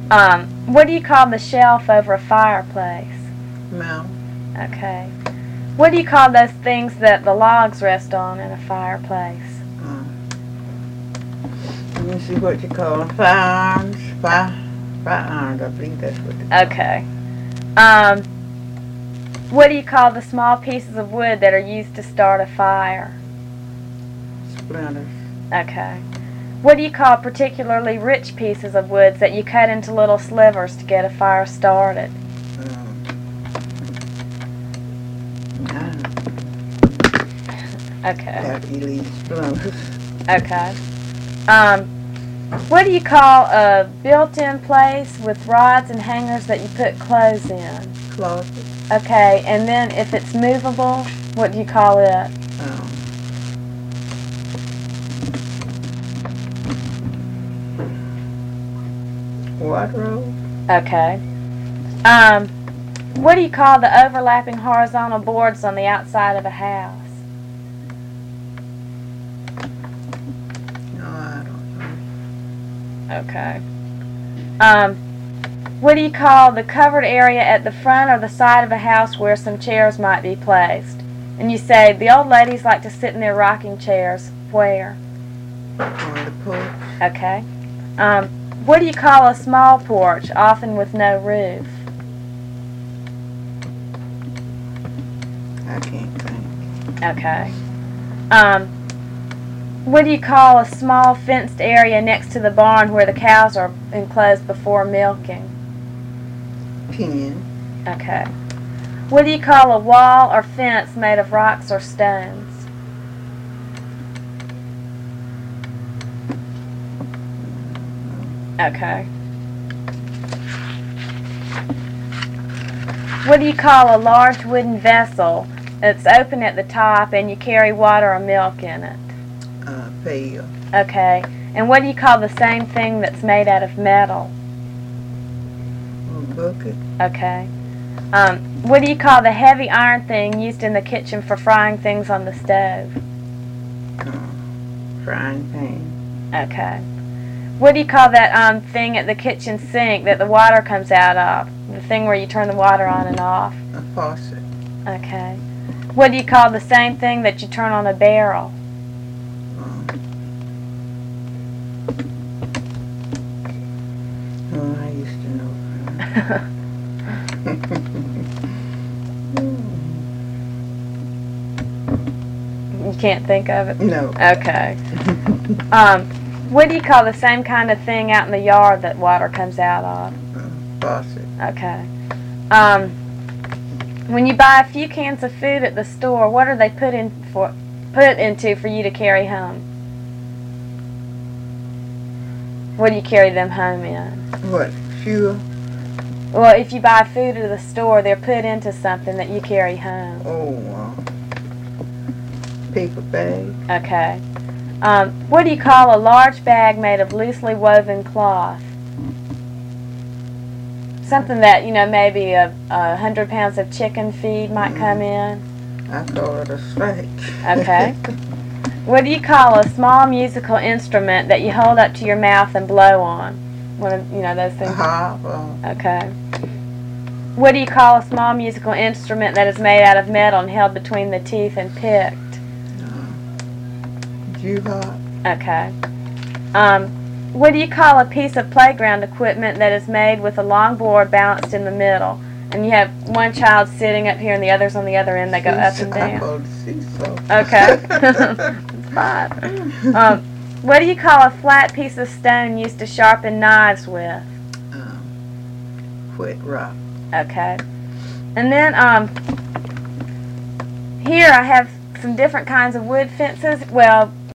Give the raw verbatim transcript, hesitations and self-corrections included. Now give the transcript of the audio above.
Um, what do you call the shelf over a fireplace? Mount. Okay. What do you call those things that the logs rest on in a fireplace? Uh, let me see what you call them. Firearms. Fire, firearms, I believe that's what they call. Okay. Um, what do you call the small pieces of wood that are used to start a fire? Splinters. Okay. What do you call particularly rich pieces of wood that you cut into little slivers to get a fire started? Um, Okay. That elite splinters. Okay. Um, what do you call a built-in place with rods and hangers that you put clothes in? Closet. Okay, and then if it's movable, what do you call it? Um, wardrobe. Okay. Um, what do you call the overlapping horizontal boards on the outside of a house? No, I don't know. Okay. Um, what do you call the covered area at the front or the side of a house where some chairs might be placed? And you say, the old ladies like to sit in their rocking chairs. Where? On the porch. Okay. Um, what do you call a small porch, often with no roof? I can't think. Okay. Um, what do you call a small fenced area next to the barn where the cows are enclosed before milking? Pen. Okay. What do you call a wall or fence made of rocks or stones? Okay. What do you call a large wooden vessel that's open at the top and you carry water or milk in it? Uh, pail. Okay. And what do you call the same thing that's made out of metal? A bucket. Okay. Um, what do you call the heavy iron thing used in the kitchen for frying things on the stove? Uh, frying pan. Okay. What do you call that um, thing at the kitchen sink that the water comes out of? The thing where you turn the water on and off? A faucet. Okay. What do you call the same thing that you turn on a barrel? Um, oh, I used to know. You can't think of it? No. Okay. Um, what do you call the same kind of thing out in the yard that water comes out of? Uh, faucet. Okay. Um, when you buy a few cans of food at the store, what are they put in for, put into for you to carry home? What do you carry them home in? What? Fuel? Well, if you buy food at the store, they're put into something that you carry home. Oh, uh, paper bag. Okay. Um, what do you call a large bag made of loosely woven cloth? Something that, you know, maybe a, a hundred pounds of chicken feed might come in. I call it a sack. Okay. What do you call a small musical instrument that you hold up to your mouth and blow on? One of, you know, those things. A harp. Uh, Okay. What do you call a small musical instrument that is made out of metal and held between the teeth and picked? Jew harp. Okay. Um, what do you call a piece of playground equipment that is made with a long board balanced in the middle? And you have one child sitting up here and the others on the other end. They go up and I down. call it seesaw. Okay. It's fine. Um, what do you call a flat piece of stone used to sharpen knives with? Um, wet rock. Okay. And then um, here I have some different kinds of wood fences. Well,